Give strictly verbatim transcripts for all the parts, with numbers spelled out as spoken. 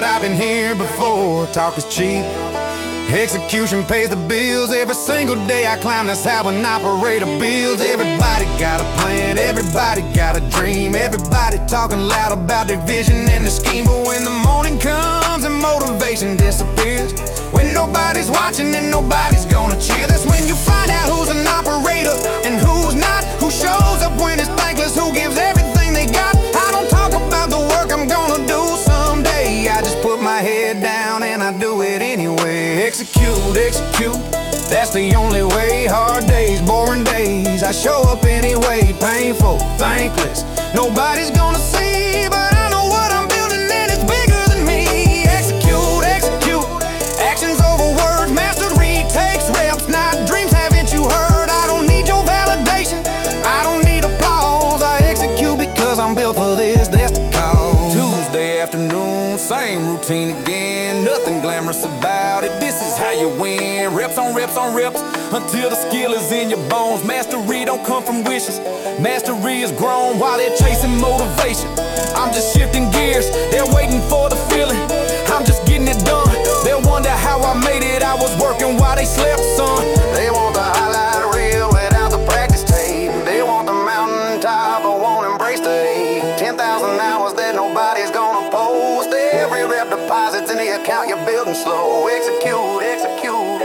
I've been here before. Talk is cheap, execution pays the bills. Every single day I climb, that's how an operator builds. Everybody got a plan, everybody got a dream. Everybody talking loud about their vision and the scheme. But when the morning comes and motivation disappears, when nobody's watching and nobody's gonna cheer, that's when you find out who's an operator and who's not. Who shows up when it's thankless, who gives everything they got. I don't talk about the work I'm gonna do someday. I just put my head down and I do it anyway. Execute, execute, that's the only way. Hard days, boring days, I show up anyway. Painful, thankless, nobody's gonna see, but I know what I'm building and it's bigger than me. Execute, execute, actions over words. Mastery takes reps, not dreams. Haven't you heard? I don't need your validation, I don't need applause. I execute because I'm built for this, that's the cause. Tuesday afternoon, same routine again. Nothing glamorous about it, this is how you win. Reps on reps on reps, until the skill is in your bones. Mastery don't come from wishes, mastery is grown while they're chasing motivation. I'm just shifting gears, they're waiting for the feeling, I'm just getting it done. They'll wonder how I made it, I was working while they slept, son. They want the highlight reel without the practice tape. They want the mountaintop but won't embrace the hate. Ten thousand hours that nobody's gonna post. Every rep deposits in the account, you're building slow. Execute, execute,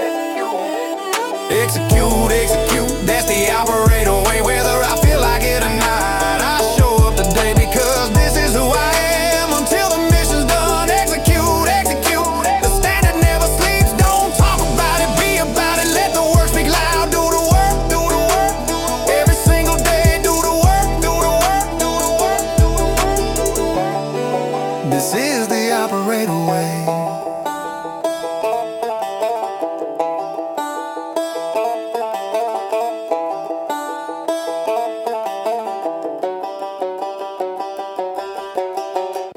execute, execute, execute, that's the operator way. Whether I feel like it or not, I show up today because this is who I am until the mission's done. Execute, execute, the standard never sleeps. Don't talk about it, be about it. Let the work speak loud. Do the work, do the work, every single day. Do the work, do the work, do the work, do the work. This is the operator way.